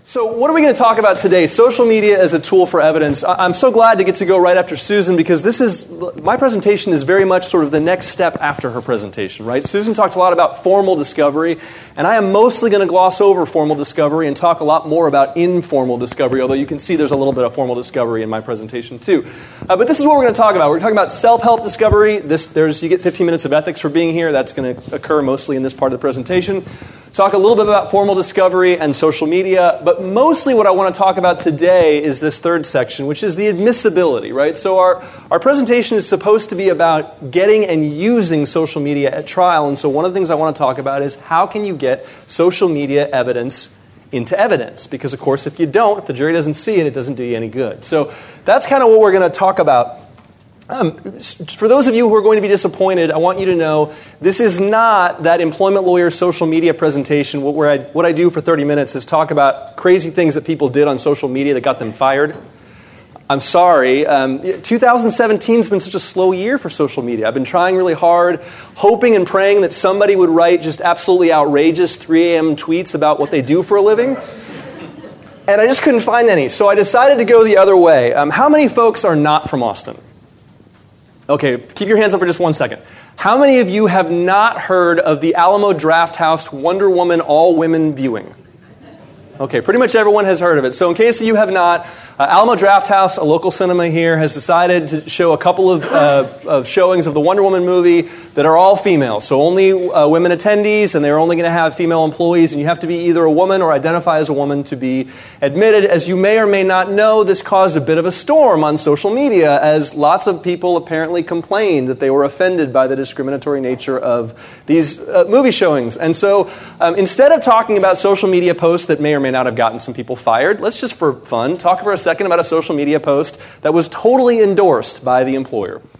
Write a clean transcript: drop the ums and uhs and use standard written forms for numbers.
So what are we going to talk about today? Social media as a tool for evidence. I'm so glad to get to go right after Susan because my presentation is very much sort of the next step after her presentation, right? Susan talked a lot about formal discovery, and I am mostly going to gloss over formal discovery and talk a lot more about informal discovery, although you can see there's a little bit of formal discovery in my presentation too. But this is what we're going to talk about. We're talking about self-help discovery. You get 15 minutes of ethics for being here. That's going to occur mostly in this part of the presentation. Talk a little bit about formal discovery and social media, but mostly what I want to talk about today is this third section, which is the admissibility, right? So our presentation is supposed to be about getting and using social media at trial, and so one of the things I want to talk about is how can you get social media evidence into evidence? Because, of course, if you don't, if the jury doesn't see it, it doesn't do you any good. So that's kind of what we're going to talk about. For those of you who are going to be disappointed, I want you to know this is not that employment lawyer social media presentation where what I do for 30 minutes is talk about crazy things that people did on social media that got them fired. I'm sorry. 2017 has been such a slow year for social media. I've been trying really hard, hoping and praying that somebody would write just absolutely outrageous 3 a.m. tweets about what they do for a living. And I just couldn't find any. So I decided to go the other way. How many folks are not from Austin? Okay, keep your hands up for just 1 second. How many of you have not heard of the Alamo Drafthouse Wonder Woman all-women viewing? Okay, pretty much everyone has heard of it. So in case you have not, Alamo Drafthouse, a local cinema here, has decided to show a couple of showings of the Wonder Woman movie that are all female. So only women attendees, and they're only going to have female employees, and you have to be either a woman or identify as a woman to be admitted. As you may or may not know, this caused a bit of a storm on social media as lots of people apparently complained that they were offended by the discriminatory nature of these movie showings. And so instead of talking about social media posts that may or may not have gotten some people fired, let's just for fun talk for a second about a social media post that was totally endorsed by the employer.